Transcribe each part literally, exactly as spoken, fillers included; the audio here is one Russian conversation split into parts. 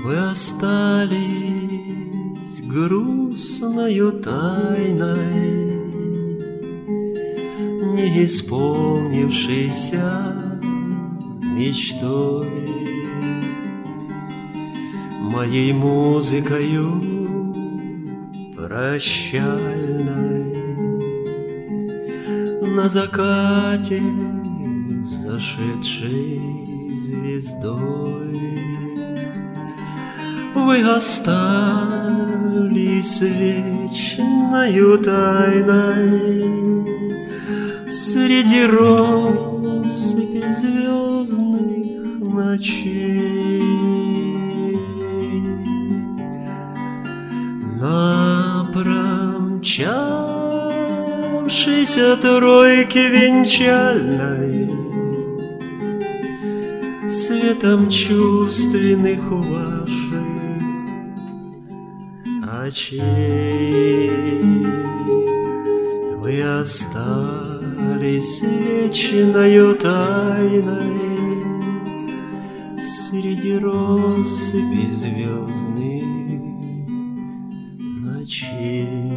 Вы остались грустною тайной, не исполнившейся мечтой, моей музыкою прощальной на закате взошедшей звездой. Вы остались вечною тайной среди россыпи звездных ночей. На промчавшейся тройке венчальной светом чувственных ваших очей вы остались вечною тайной среди россыпи звездных ночей.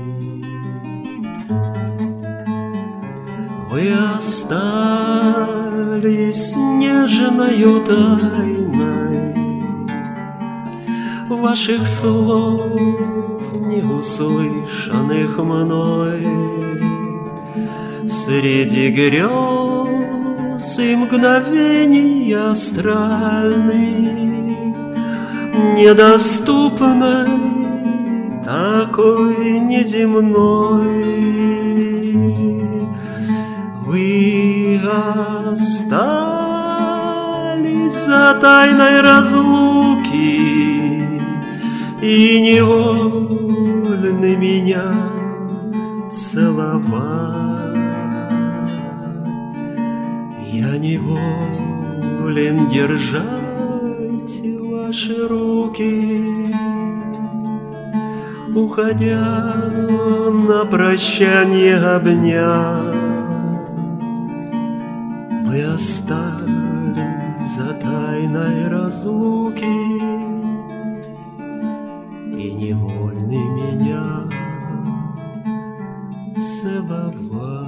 Вы остались нежною тайной ваших слов, не услышанных мной, среди грез и мгновений астральных, недоступной, такой неземной. Вы остались за тайной разлуки и невольны меня целовать. Я неволен держать ваши руки, уходя на прощанье обнять. Вы остались за тайной разлуки и невольны меня целовать.